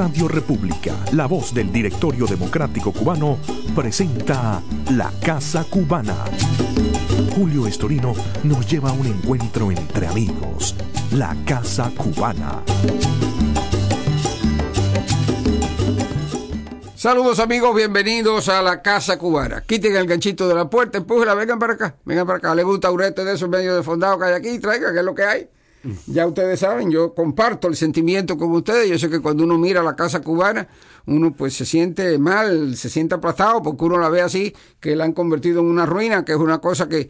Radio República, la voz del Directorio Democrático Cubano, presenta La Casa Cubana. Julio Estorino nos lleva a un encuentro entre amigos. La Casa Cubana. Saludos amigos, bienvenidos a La Casa Cubana. Quiten el ganchito de la puerta, empújela, vengan para acá. ¿Le gusta taburete de esos medio de fondado que hay aquí? Traigan, que es lo que hay. Ya ustedes saben, yo comparto el sentimiento con ustedes. Yo sé que cuando uno mira la Casa Cubana, uno pues se siente mal, se siente aplastado, porque uno la ve así, que la han convertido en una ruina, que es una cosa que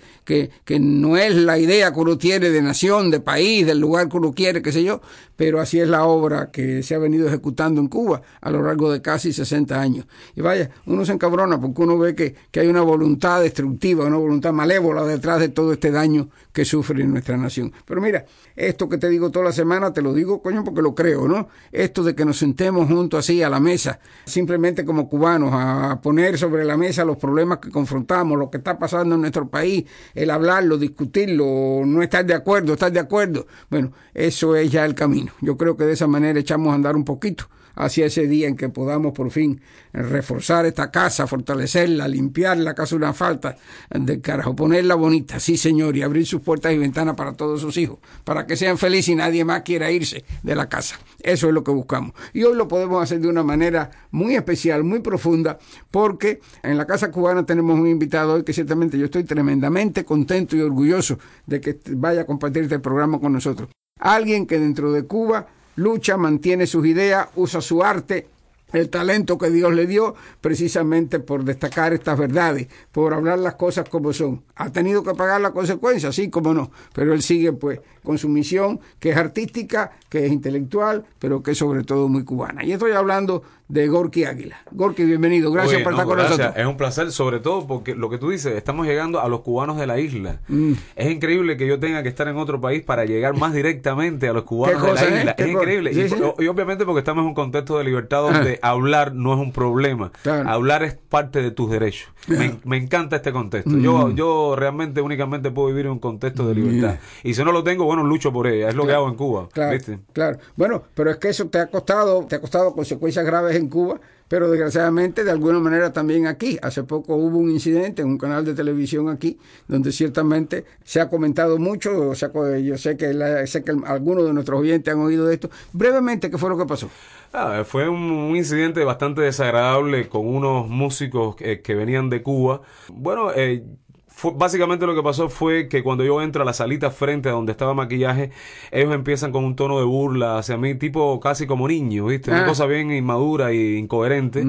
no es la idea que uno tiene de nación, de país, del lugar que uno quiere, qué sé yo, pero así es la obra que se ha venido ejecutando en Cuba a lo largo de casi 60 años. Y vaya, uno se encabrona porque uno ve que hay una voluntad destructiva, una voluntad malévola detrás de todo este daño que sufre nuestra nación. Pero mira, esto que te digo toda la semana, te lo digo, coño, porque lo creo, ¿no? Esto de que nos sentemos juntos así a la mesa, simplemente como cubanos, a poner sobre la mesa los problemas que confrontamos, lo que está pasando en nuestro país, el hablarlo, discutirlo, no estar de acuerdo, estar de acuerdo. Bueno, eso es ya el camino. Yo creo que de esa manera echamos a andar un poquito hacia ese día en que podamos por fin reforzar esta casa, fortalecerla, limpiarla, que hace una falta de carajo, ponerla bonita, sí señor, y abrir sus puertas y ventanas para todos sus hijos, para que sean felices y nadie más quiera irse de la casa. Eso es lo que buscamos. Y hoy lo podemos hacer de una manera muy especial, muy profunda, porque en la Casa Cubana tenemos un invitado hoy que ciertamente yo estoy tremendamente contento y orgulloso de que vaya a compartir este programa con nosotros. Alguien que dentro de Cuba lucha, mantiene sus ideas, usa su arte, el talento que Dios le dio, precisamente por destacar estas verdades, por hablar las cosas como son. Ha tenido que pagar las consecuencias, sí, como no, pero él sigue pues con su misión, que es artística, que es intelectual, pero que es sobre todo muy cubana. Y estoy hablando de Gorky Águila. Gorky, bienvenido, gracias por estar con nosotros. Es un placer, sobre todo porque lo que tú dices, estamos llegando a los cubanos de la isla. Es increíble que yo tenga que estar en otro país para llegar más directamente a los cubanos de la isla. Es increíble. Sí, y obviamente porque estamos en un contexto de libertad donde hablar no es un problema. Claro. Hablar es parte de tus derechos. Me encanta este contexto. Yo realmente únicamente puedo vivir en un contexto de libertad. Y si no lo tengo, bueno, lucho por ella. Es lo que hago en Cuba. Claro, ¿viste? Claro. Bueno, pero es que eso te ha costado consecuencias graves en Cuba, pero desgraciadamente de alguna manera también aquí. Hace poco hubo un incidente en un canal de televisión aquí, donde ciertamente se ha comentado mucho. O sea, yo sé que algunos de nuestros oyentes han oído de esto. Brevemente, ¿qué fue lo que pasó? Fue un incidente bastante desagradable con unos músicos que venían de Cuba. Bueno, básicamente lo que pasó fue que cuando yo entro a la salita frente a donde estaba maquillaje, ellos empiezan con un tono de burla hacia mí, tipo casi como niño, ¿viste? Una cosa bien inmadura e incoherente.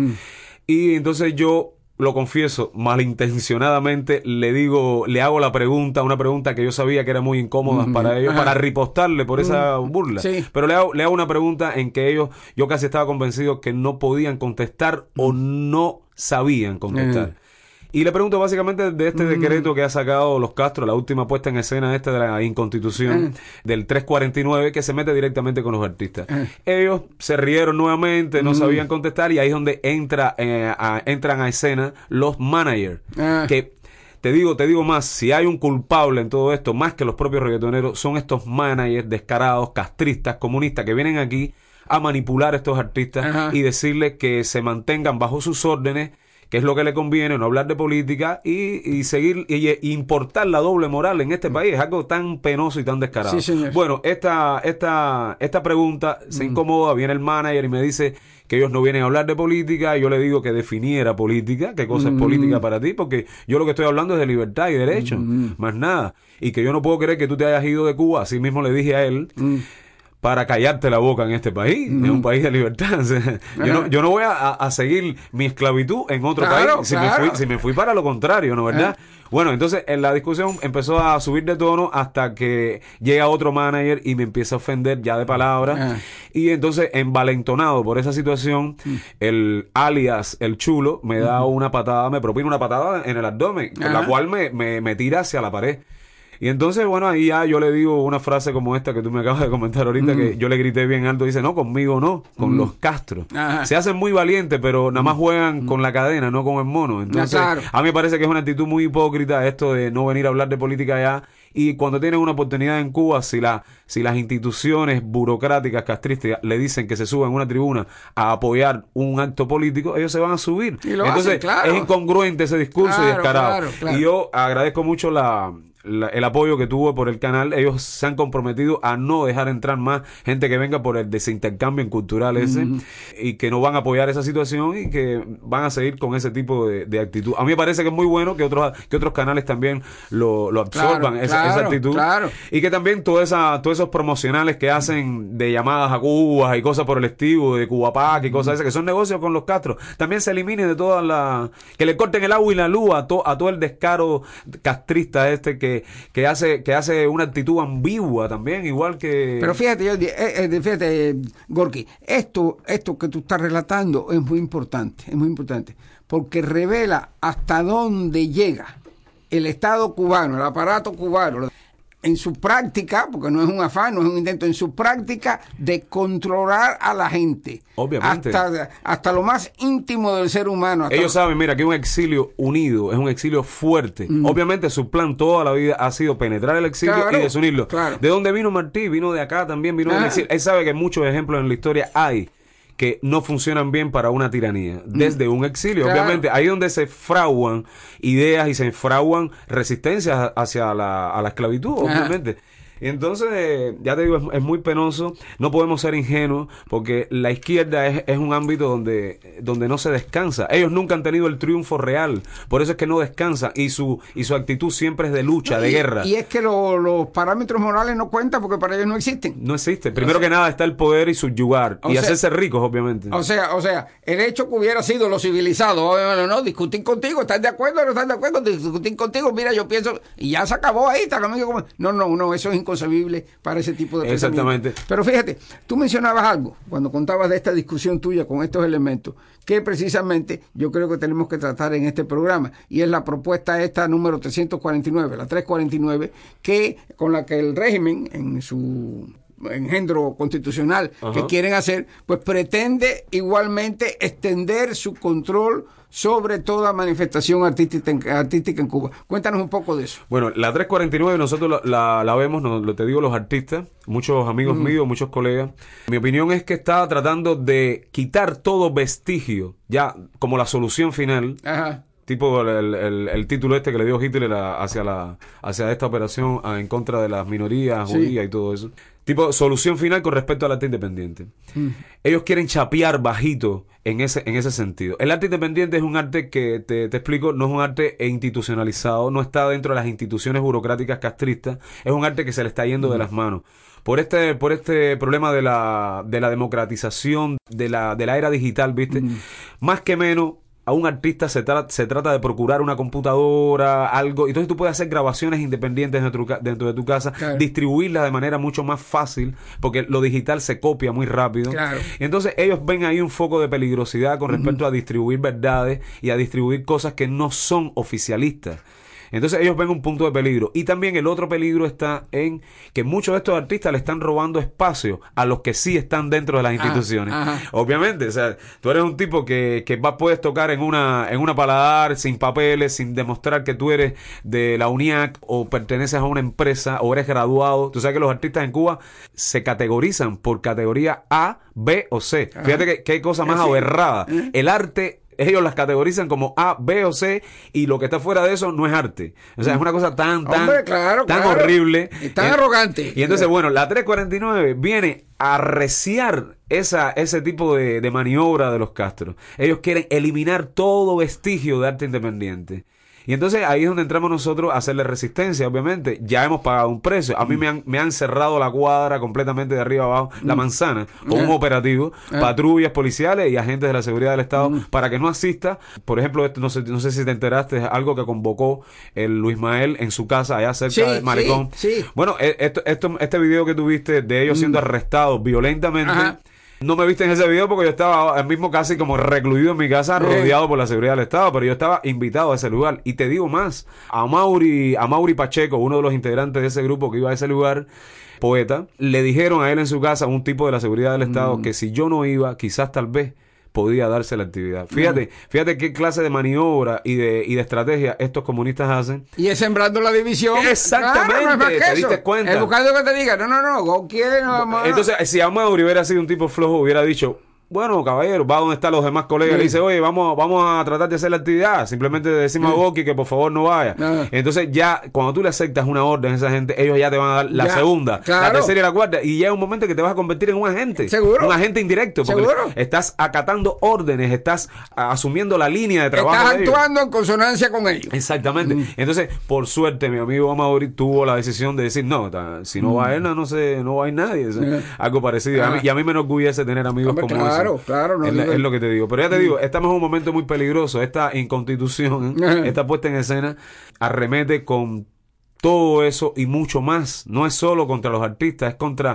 Y entonces yo, lo confieso, malintencionadamente le hago una pregunta que yo sabía que era muy incómoda para ellos, para ripostarle por esa burla. Sí. Pero le hago una pregunta en que yo casi estaba convencido que no podían contestar o no sabían contestar. Y le pregunto básicamente de este decreto que ha sacado los Castro, la última puesta en escena de la inconstitución del 349, que se mete directamente con los artistas. Ellos se rieron nuevamente, no sabían contestar, y ahí es donde entran a escena los managers, que te digo más, si hay un culpable en todo esto, más que los propios reggaetoneros, son estos managers descarados, castristas, comunistas, que vienen aquí a manipular a estos artistas y decirles que se mantengan bajo sus órdenes, que es lo que le conviene, no hablar de política y seguir y importar la doble moral en este país. Es algo tan penoso y tan descarado. Sí, señor. Bueno, esta pregunta se incomoda, viene el manager y me dice que ellos no vienen a hablar de política, y yo le digo que definiera política, qué cosa es política para ti, porque yo lo que estoy hablando es de libertad y derecho, más nada. Y que yo no puedo creer que tú te hayas ido de Cuba, así mismo le dije a él, para callarte la boca en este país, en un país de libertad. O sea, yo no voy a seguir mi esclavitud en otro país, si me fui para lo contrario, ¿no, verdad? Bueno, entonces la discusión empezó a subir de tono hasta que llega otro manager y me empieza a ofender ya de palabras. Y entonces, envalentonado por esa situación, el alias, el chulo, me da una patada, me propina una patada en el abdomen, la cual me tira hacia la pared. Y entonces, bueno, ahí ya yo le digo una frase como esta que tú me acabas de comentar ahorita, que yo le grité bien alto. Dice, no, conmigo no, con los Castro. Se hacen muy valientes, pero nada más juegan con la cadena, no con el mono. Entonces, a mí me parece que es una actitud muy hipócrita esto de no venir a hablar de política allá Y cuando tienen una oportunidad en Cuba, si las instituciones burocráticas castristas le dicen que se suban a una tribuna a apoyar un acto político, ellos se van a subir. Entonces hacen, claro. Es incongruente ese discurso y descarado. Claro. Y yo agradezco mucho el apoyo que tuvo por el canal. Ellos se han comprometido a no dejar entrar más gente que venga por el desintercambio cultural ese, y que no van a apoyar esa situación y que van a seguir con ese tipo de actitud. A mí me parece que es muy bueno que otros canales también lo absorban, esa actitud, y que también todos esos promocionales que hacen de llamadas a Cuba y cosas por el estilo, de Cubapac y cosas esas, que son negocios con los Castro, también se eliminen de que le corten el agua y la luz a todo el descaro castrista que hace una actitud ambigua también, igual que... Pero fíjate, Gorky, esto que tú estás relatando es muy importante, porque revela hasta dónde llega el Estado cubano, el aparato cubano, en su práctica, porque no es un afán, no es un intento, en su práctica de controlar a la gente. Obviamente. Hasta lo más íntimo del ser humano. Ellos saben, mira, que un exilio unido es un exilio fuerte. Obviamente su plan toda la vida ha sido penetrar el exilio y desunirlo. Claro. ¿De dónde vino Martí? Vino de acá también, vino del exilio. Él sabe que muchos ejemplos en la historia hay que no funcionan bien para una tiranía, desde un exilio. Claro. Obviamente, ahí donde se fraguan ideas y se fraguan resistencias hacia la esclavitud, obviamente. Y entonces, ya te digo, es muy penoso. No podemos ser ingenuos, porque la izquierda es un ámbito donde no se descansa. Ellos nunca han tenido el triunfo real, por eso es que no descansan, y su actitud siempre es de lucha, de guerra. Y es que los parámetros morales no cuentan, porque para ellos no existen. No existe. Primero que nada está el poder y subyugar, y hacerse ricos, obviamente. O sea, el hecho que hubiera sido lo civilizado, no, discutir contigo, ¿estás de acuerdo o no estás de acuerdo? Discutir contigo, mira, yo pienso, y ya se acabó ahí, está conmigo. No, eso es inconcebible para ese tipo de Exactamente. pensamiento. Pero fíjate, tú mencionabas algo cuando contabas de esta discusión tuya con estos elementos, que precisamente yo creo que tenemos que tratar en este programa, y es la propuesta esta número 349, la 349, con la que el régimen en su engendro constitucional que quieren hacer, pues pretende igualmente extender su control sobre toda manifestación artística en Cuba. Cuéntanos un poco de eso. Bueno, la 349 nosotros la vemos, te digo, los artistas, muchos amigos míos, muchos colegas. Mi opinión es que está tratando de quitar todo vestigio, ya como la solución final. Ajá. Tipo el título que le dio Hitler hacia esta operación en contra de las minorías judías y todo eso. Tipo solución final con respecto al arte independiente. Ellos quieren chapear bajito en ese sentido. El arte independiente es un arte que, te explico, no es un arte institucionalizado, no está dentro de las instituciones burocráticas castristas, es un arte que se le está yendo de las manos. Por este problema de la democratización, de la era digital, ¿viste? Más que menos, a un artista se trata de procurar una computadora, algo, entonces tú puedes hacer grabaciones independientes dentro de tu casa, claro, distribuirlas de manera mucho más fácil, porque lo digital se copia muy rápido. Claro. Y entonces ellos ven ahí un foco de peligrosidad con respecto a distribuir verdades y a distribuir cosas que no son oficialistas. Entonces ellos ven un punto de peligro. Y también el otro peligro está en que muchos de estos artistas le están robando espacio a los que sí están dentro de las instituciones. Obviamente, o sea, tú eres un tipo que puedes tocar en una paladar sin papeles, sin demostrar que tú eres de la UNIAC o perteneces a una empresa o eres graduado. Tú sabes que los artistas en Cuba se categorizan por categoría A, B o C. Fíjate que hay cosa más aberrada. El arte, ellos las categorizan como A, B o C, y lo que está fuera de eso no es arte. O sea, es una cosa tan horrible. Y tan arrogante. Y entonces, bueno, la 349 viene a arreciar ese tipo de maniobra de los Castro. Ellos quieren eliminar todo vestigio de arte independiente. Y entonces ahí es donde entramos nosotros a hacerle resistencia, obviamente. Ya hemos pagado un precio. A mí me han cerrado la cuadra completamente de arriba abajo, la manzana, con un operativo, patrullas policiales y agentes de la seguridad del Estado, para que no asista. Por ejemplo, no sé si te enteraste, es algo que convocó el Luis Mael en su casa allá cerca del Malecón. Sí. Bueno, este video que tuviste de ellos siendo arrestados violentamente... No me viste en ese video porque yo estaba mismo casi como recluido en mi casa, rodeado por la seguridad del Estado, pero yo estaba invitado a ese lugar. Y te digo más, a Mauri Pacheco, uno de los integrantes de ese grupo que iba a ese lugar, poeta, le dijeron a él en su casa, un tipo de la seguridad del Estado, que si yo no iba, quizás tal vez podía darse la actividad. Fíjate qué clase de maniobra y de estrategia estos comunistas hacen. Y es sembrando la división. Exactamente, claro, no es te diste cuenta. Es buscando que te diga, no, Gon quiere, no. Entonces, si Amaury hubiera sido un tipo flojo, hubiera dicho, bueno, caballero, va donde están los demás colegas, le dice, oye, vamos a tratar de hacer la actividad, simplemente decimos a Gorky que por favor no vaya. Entonces ya, cuando tú le aceptas una orden a esa gente, ellos ya te van a dar la segunda, la tercera y la cuarta, y ya es un momento que te vas a convertir en un agente. ¿Seguro? Un agente indirecto, porque estás acatando órdenes, estás asumiendo la línea de trabajo. Estás actuando en consonancia con ellos. Exactamente. Entonces, por suerte, mi amigo Amaury tuvo la decisión de decir, no, si no va él, no va a ir nadie. Algo parecido. Y a mí me enorgullece tener amigos como ese. Claro, no es lo que te digo. Pero ya te digo, estamos en un momento muy peligroso. Esta inconstitución, esta puesta en escena, arremete con todo eso y mucho más. No es solo contra los artistas, es contra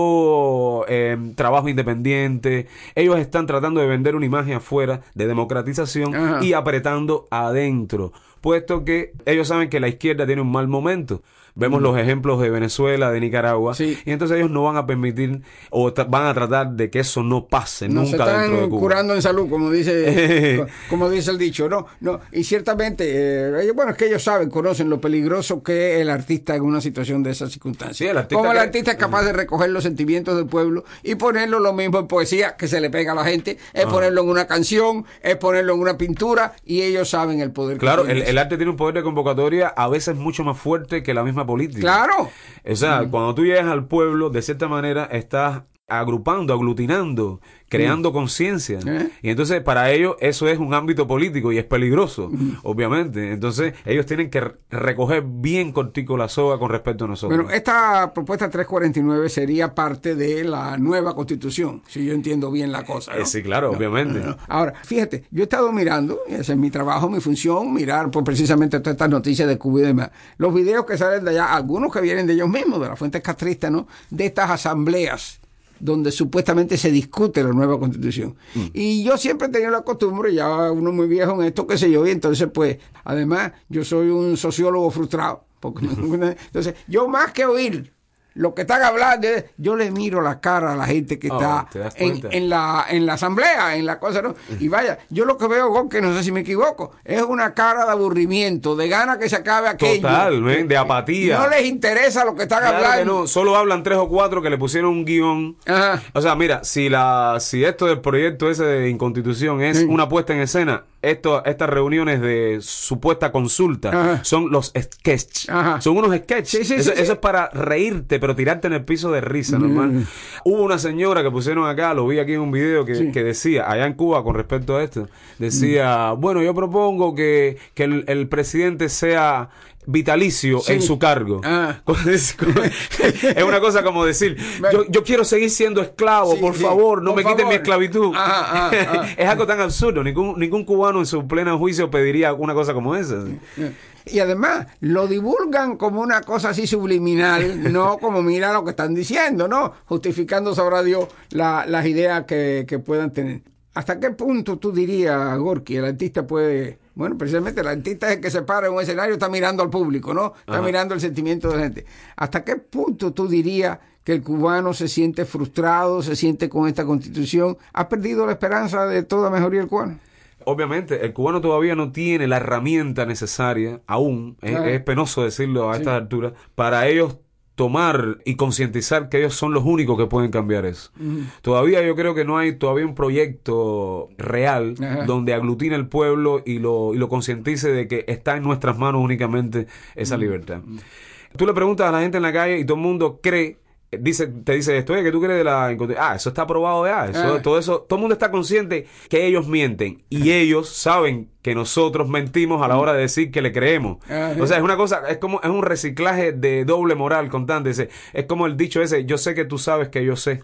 todo trabajo independiente. Ellos están tratando de vender una imagen afuera de democratización y apretando adentro, puesto que ellos saben que la izquierda tiene un mal momento. Vemos los ejemplos de Venezuela, de Nicaragua, y entonces ellos no van a permitir o van a tratar de que eso no pase nunca dentro de Cuba. Curando en salud, como dice el dicho, no, y ciertamente, es que ellos conocen lo peligroso que es el artista en una situación de esas circunstancias. Sí, como el artista es capaz de recoger los sentimientos del pueblo y ponerlo lo mismo en poesía que se le pega a la gente, es ponerlo en una canción, es ponerlo en una pintura, y ellos saben el poder. Claro, el arte tiene un poder de convocatoria a veces mucho más fuerte que la misma política. Claro. O sea, cuando tú llegas al pueblo, de cierta manera estás agrupando, aglutinando, creando conciencia. Y entonces para ellos eso es un ámbito político y es peligroso, obviamente. Entonces ellos tienen que recoger bien cortico la soga con respecto a nosotros. Bueno, esta propuesta 349 sería parte de la nueva Constitución, si yo entiendo bien la cosa, ¿no? Sí, claro, obviamente. Ahora, fíjate, yo he estado mirando, y ese es mi trabajo, mi función, mirar por precisamente todas estas noticias de Cuba y demás. Los videos que salen de allá, algunos que vienen de ellos mismos, de las fuentes castristas, ¿no? De estas asambleas donde supuestamente se discute la nueva Constitución. Y yo siempre he tenido la costumbre, ya uno muy viejo en esto, qué sé yo, y entonces pues, además, yo soy un sociólogo frustrado, porque entonces, yo más que oír lo que están hablando, yo le miro la cara a la gente que está en la asamblea, en la cosa, ¿no? Y vaya, yo lo que veo, que no sé si me equivoco, es una cara de aburrimiento, de ganas que se acabe aquello. Total, de apatía. No les interesa lo que están hablando. Que no, solo hablan 3 o 4 que le pusieron un guión. O sea, mira, si esto del proyecto ese de inconstitución es una puesta en escena, estas reuniones de supuesta consulta son los sketches. Son unos sketches. Eso es para reírte, pero tirarte en el piso de risa, normal. Hubo una señora que pusieron acá, lo vi aquí en un video, que decía, allá en Cuba, con respecto a esto, decía, bueno, yo propongo que el presidente sea vitalicio en su cargo. Es una cosa como decir, yo quiero seguir siendo esclavo, por favor, no me quiten mi esclavitud. Es algo tan absurdo. Ningún cubano en su pleno juicio pediría una cosa como esa. Y además lo divulgan como una cosa así subliminal, no como mira lo que están diciendo, ¿no? Justificando, sabrá Dios, las ideas que puedan tener. ¿Hasta qué punto tú dirías, Gorky, el artista puede... Bueno, precisamente el artista es el que se para en un escenario, está mirando al público, ¿no? Está mirando el sentimiento de la gente. ¿Hasta qué punto tú dirías que el cubano se siente frustrado, se siente con esta Constitución? ¿Ha perdido la esperanza de toda mejoría el cubano? Obviamente, el cubano todavía no tiene la herramienta necesaria, aún, es penoso decirlo a estas alturas, para ellos tomar y concientizar que ellos son los únicos que pueden cambiar eso. Todavía yo creo que no hay todavía un proyecto real donde aglutine el pueblo y lo concientice de que está en nuestras manos únicamente esa libertad. Tú le preguntas a la gente en la calle y todo el mundo cree, te dice esto, ¿qué tú crees de la inconstitución? Eso está aprobado ya, todo el mundo está consciente que ellos mienten y ellos saben que nosotros mentimos a la hora de decir que le creemos. O sea, es una cosa, es un reciclaje de doble moral constante. Es como el dicho ese, yo sé que tú sabes que yo sé.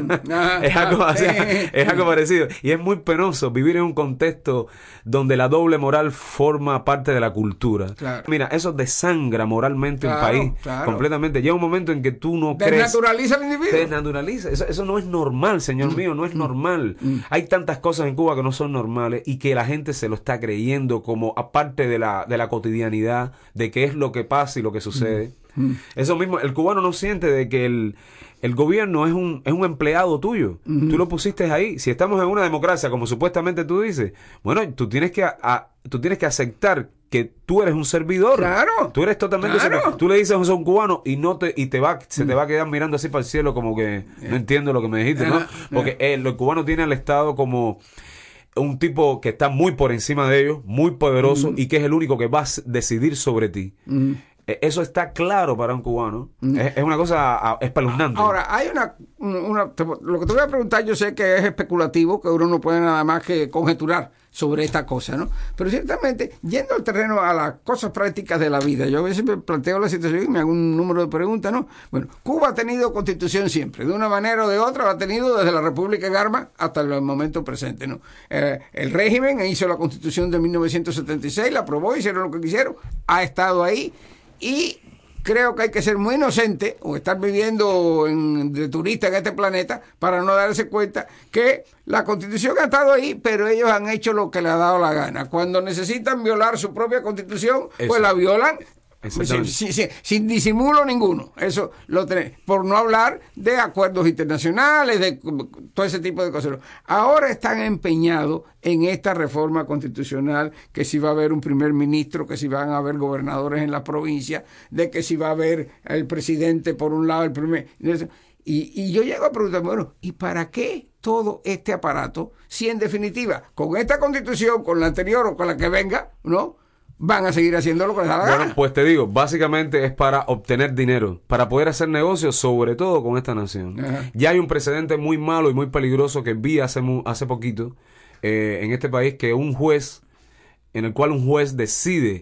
Es algo así, es algo parecido. Y es muy penoso vivir en un contexto donde la doble moral forma parte de la cultura. Mira, eso desangra moralmente un país completamente. Llega un momento en que tú no crees. Desnaturaliza al individuo. Desnaturaliza. Eso no es normal, señor mío, no es normal. Hay tantas cosas en Cuba que no son normales y que la gente se lo está creyendo como aparte de la cotidianidad, de qué es lo que pasa y lo que sucede. Eso mismo, el cubano no siente de que el gobierno es un empleado tuyo. Tú lo pusiste ahí. Si estamos en una democracia, como supuestamente tú dices, bueno, tú tienes que aceptar que tú eres un servidor. Claro. Tú eres totalmente servidor. Tú le dices a un cubano y se te va a quedar mirando así para el cielo como que no entiendo lo que me dijiste, ¿no? Porque el cubano tiene al Estado como un tipo que está muy por encima de ellos, muy poderoso y que es el único que va a decidir sobre ti. Eso está claro para un cubano. Es una cosa espeluznante. Ahora, hay lo que te voy a preguntar, yo sé que es especulativo, que uno no puede nada más que conjeturar sobre esta cosa, ¿no? Pero ciertamente, yendo al terreno a las cosas prácticas de la vida, yo a veces me planteo la situación y me hago un número de preguntas, ¿no? Bueno, Cuba ha tenido constitución siempre, de una manera o de otra, la ha tenido desde la República en armas hasta el momento presente, ¿no? El régimen hizo la constitución de 1976, la aprobó, hicieron lo que quisieron, ha estado ahí. Y creo que hay que ser muy inocente o estar viviendo de turista en este planeta para no darse cuenta que la Constitución ha estado ahí, pero ellos han hecho lo que les ha dado la gana. Cuando necesitan violar su propia Constitución, pues la violan sin disimulo ninguno. Eso lo tenemos. Por no hablar de acuerdos internacionales, de todo ese tipo de cosas. Ahora están empeñados en esta reforma constitucional, que si va a haber un primer ministro, que si van a haber gobernadores en la provincia, de que si va a haber el presidente por un lado, el primer... Y yo llego a preguntar, bueno, ¿y para qué todo este aparato si en definitiva con esta constitución, con la anterior o con la que venga, ¿no?, van a seguir haciendo lo que les da la gana? Bueno, pues te digo, básicamente es para obtener dinero, para poder hacer negocios, sobre todo con esta nación. Ajá. Ya hay un precedente muy malo y muy peligroso que vi hace poquito en este país, que un juez decide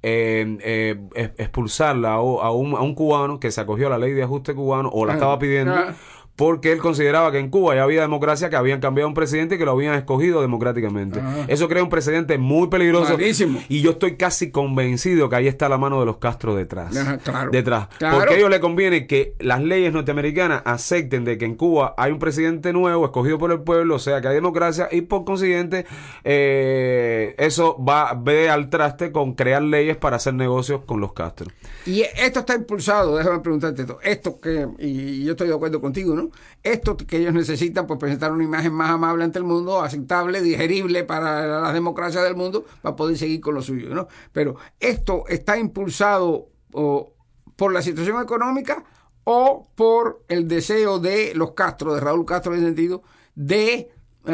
expulsarla a un cubano que se acogió a la ley de ajuste cubano o la estaba pidiendo. Porque él consideraba que en Cuba ya había democracia, que habían cambiado un presidente y que lo habían escogido democráticamente. Eso crea un precedente muy peligroso. Clarísimo. Y yo estoy casi convencido que ahí está la mano de los Castro detrás. Claro. Porque a ellos les conviene que las leyes norteamericanas acepten de que en Cuba hay un presidente nuevo, escogido por el pueblo, o sea que hay democracia, y por consiguiente eso va al traste con crear leyes para hacer negocios con los Castro. Y esto está impulsado, déjame preguntarte y yo estoy de acuerdo contigo, ¿no? Esto que ellos necesitan, pues presentar una imagen más amable ante el mundo, aceptable, digerible para las democracias del mundo, para poder seguir con lo suyo, ¿no? Pero esto está impulsado por la situación económica o por el deseo de los Castro, de Raúl Castro en el sentido de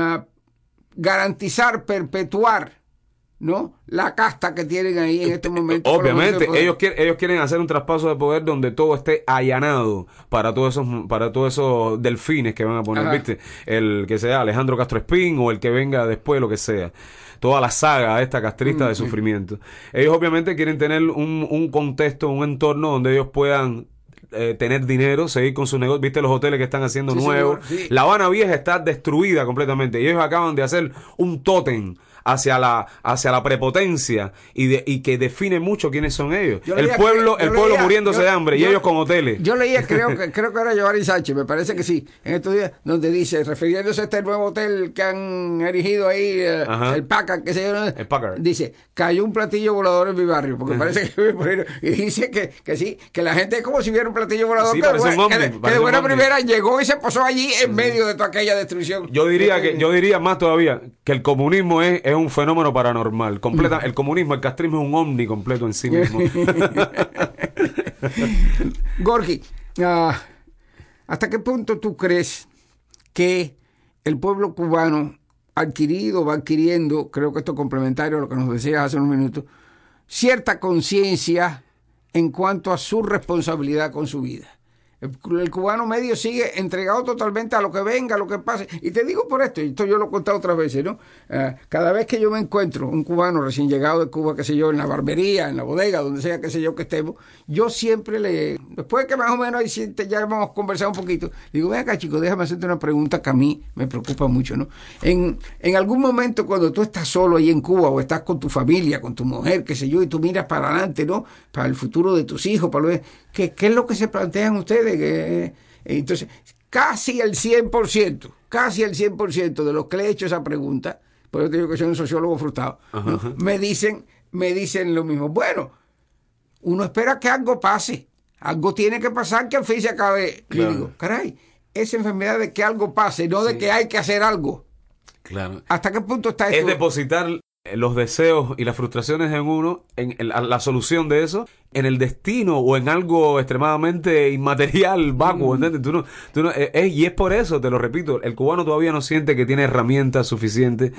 garantizar, perpetuar, ¿no?, la casta que tienen ahí en este momento. Obviamente, ellos quieren hacer un traspaso de poder donde todo esté allanado para todos esos delfines que van a poner, ¿viste? El que sea Alejandro Castro Espín o el que venga después, lo que sea. Toda la saga esta castrista de sufrimiento. Ellos obviamente quieren tener un contexto, un entorno donde ellos puedan tener dinero, seguir con su negocio. ¿Viste los hoteles que están haciendo nuevos? Sí. La Habana Vieja está destruida completamente y ellos acaban de hacer un tótem hacia la prepotencia y que define mucho quiénes son ellos. El pueblo muriéndose de hambre y ellos con hoteles. Yo leía, creo que era Giovanni Sánchez, me parece que sí, en estos días, donde dice, refiriéndose a este nuevo hotel que han erigido ahí, el Packard, que se llama, el Packard, dice, cayó un platillo volador en mi barrio, porque parece que y dice que sí, que la gente es como si viera un platillo volador, sí, que de buena primera llegó y se posó allí en medio de toda aquella destrucción. Yo diría más todavía que el comunismo es un fenómeno paranormal. El comunismo, el castrismo es un ovni completo en sí mismo. Gorky, ¿hasta qué punto tú crees que el pueblo cubano va adquiriendo, creo que esto es complementario a lo que nos decías hace unos minutos, cierta conciencia en cuanto a su responsabilidad con su vida? El cubano medio sigue entregado totalmente a lo que venga, a lo que pase. Y te digo por esto, y esto yo lo he contado otras veces, ¿no? Cada vez que yo me encuentro un cubano recién llegado de Cuba, qué sé yo, en la barbería, en la bodega, donde sea, qué sé yo, que estemos, yo siempre después que más o menos ya hemos conversado un poquito, digo, ven acá, chico, déjame hacerte una pregunta que a mí me preocupa mucho, ¿no? En algún momento cuando tú estás solo ahí en Cuba o estás con tu familia, con tu mujer, qué sé yo, y tú miras para adelante, ¿no? Para el futuro de tus hijos, ¿qué es lo que se plantean ustedes? Entonces, casi el 100% de los que le he hecho esa pregunta, por eso te digo que soy un sociólogo frustrado, ¿no? me dicen lo mismo. Bueno, uno espera que algo pase, Algo tiene que pasar que al fin se acabe. Claro. Y digo, caray, esa enfermedad de que algo pase, no de que hay que hacer algo. Claro. ¿Hasta qué punto está eso? Es depositar los deseos y las frustraciones en uno, en la solución de eso, en el destino o en algo extremadamente inmaterial, vacuo, ¿entiendes? Y es por eso, te lo repito, el cubano todavía no siente que tiene herramientas suficientes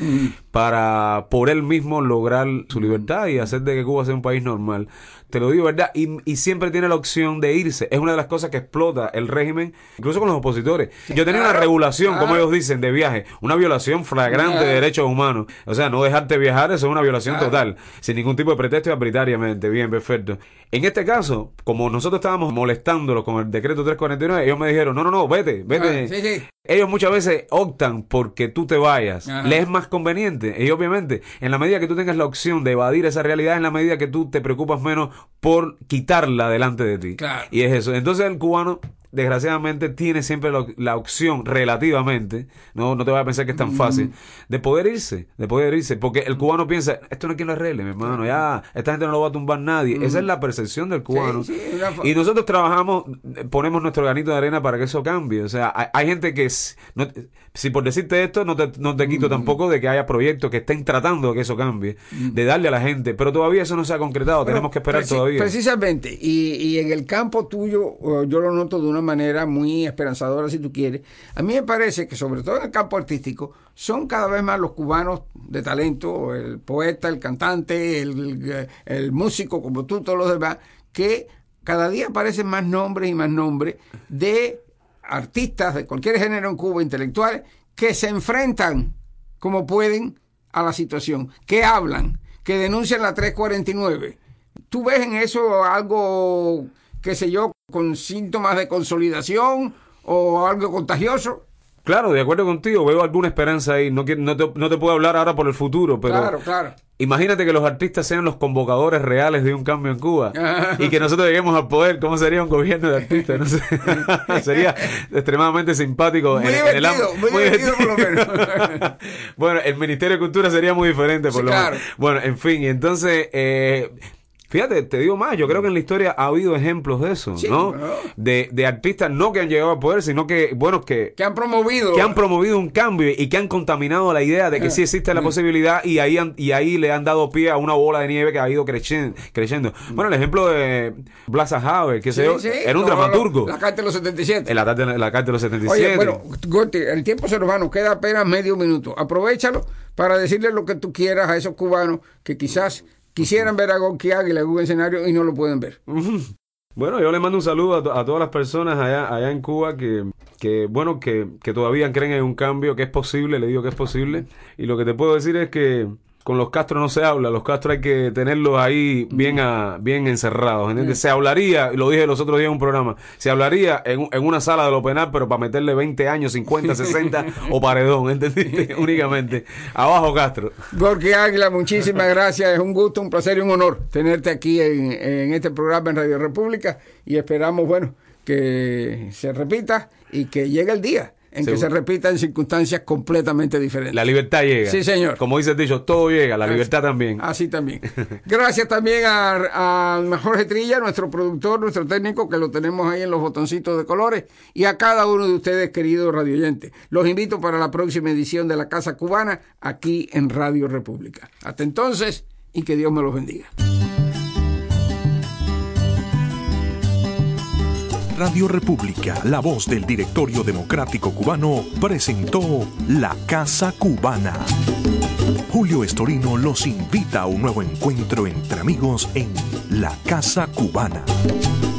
para por él mismo lograr su libertad y hacer de que Cuba sea un país normal. Te lo digo, ¿verdad? Y siempre tiene la opción de irse. Es una de las cosas que explota el régimen, incluso con los opositores. Yo tenía una regulación, como ellos dicen, de viaje, una violación flagrante de derechos humanos. O sea, no dejarte viajar, eso es una violación total, sin ningún tipo de pretexto y arbitrariamente. Bien, perfecto. En este caso, como nosotros estábamos molestándolo con el decreto 349, ellos me dijeron, no, vete. Sí. Ellos muchas veces optan porque tú te vayas. Les es más conveniente. Y obviamente, en la medida que tú tengas la opción de evadir esa realidad, en la medida que tú te preocupas menos por quitarla delante de ti. Claro. Y es eso. Entonces el cubano, desgraciadamente, tiene siempre la opción, relativamente, no te vas a pensar que es tan fácil, de poder irse. Porque el cubano piensa, esto no hay quien lo arregle, mi hermano, ya, esta gente no lo va a tumbar nadie. Esa es la percepción del cubano. Y nosotros trabajamos, ponemos nuestro granito de arena para que eso cambie. O sea, hay gente que, si por decirte esto, no te quito tampoco de que haya proyectos que estén tratando de que eso cambie, de darle a la gente, pero todavía eso no se ha concretado, tenemos que esperar todavía. Precisamente, y en el campo tuyo, yo lo noto de una manera muy esperanzadora, si tú quieres. A mí me parece que, sobre todo en el campo artístico, son cada vez más los cubanos de talento, el poeta, el cantante, el músico, como tú, todos los demás, que cada día aparecen más nombres y más nombres de artistas de cualquier género en Cuba, intelectuales, que se enfrentan como pueden a la situación, que hablan, que denuncian la 349. ¿Tú ves en eso algo, qué sé yo, con síntomas de consolidación o algo contagioso? Claro, de acuerdo contigo, veo alguna esperanza ahí. No te puedo hablar ahora por el futuro, pero claro. Imagínate que los artistas sean los convocadores reales de un cambio en Cuba y que nosotros lleguemos al poder. ¿Cómo sería un gobierno de artistas? No sé. Sería extremadamente simpático. Muy divertido por lo menos. Bueno, el Ministerio de Cultura sería muy diferente por lo menos. Bueno, en fin, y entonces... fíjate, te digo más, yo creo que en la historia ha habido ejemplos de eso, ¿no? Bueno. De artistas no que han llegado al poder, sino que, bueno, que han promovido un cambio y que han contaminado la idea de que sí existe la posibilidad y ahí le han dado pie a una bola de nieve que ha ido creciendo. Bueno, el ejemplo de Blas Haber, que era un dramaturgo. La Carta de los 77. La Carta de los 77. Oye, bueno, Gorty, el tiempo se nos va, nos queda apenas medio minuto. Aprovéchalo para decirle lo que tú quieras a esos cubanos que quizás quisieran ver a Gorky Águila en un escenario y no lo pueden ver. Bueno, yo le mando un saludo a todas las personas allá en Cuba que todavía creen en un cambio, que es posible, le digo que es posible. Y lo que te puedo decir es que con los Castro no se habla, los Castro hay que tenerlos ahí bien encerrados, ¿entiendes? Se hablaría, lo dije los otros días en un programa, se hablaría en una sala de lo penal, pero para meterle 20 años, 50, 60 o paredón, ¿entendiste? Únicamente. Abajo Castro. Gorky Águila, muchísimas gracias, es un gusto, un placer y un honor tenerte aquí en este programa en Radio República y esperamos, bueno, que se repita y que llegue el día en que se repita en circunstancias completamente diferentes. La libertad llega. Sí, señor. Como dice el dicho, todo llega, la libertad también. Así también. Gracias también a Jorge Trilla, nuestro productor, nuestro técnico, que lo tenemos ahí en los botoncitos de colores, y a cada uno de ustedes, queridos radioyentes. Los invito para la próxima edición de La Casa Cubana, aquí en Radio República. Hasta entonces, y que Dios me los bendiga. Radio República, la voz del Directorio Democrático Cubano, presentó La Casa Cubana. Julio Estorino los invita a un nuevo encuentro entre amigos en La Casa Cubana.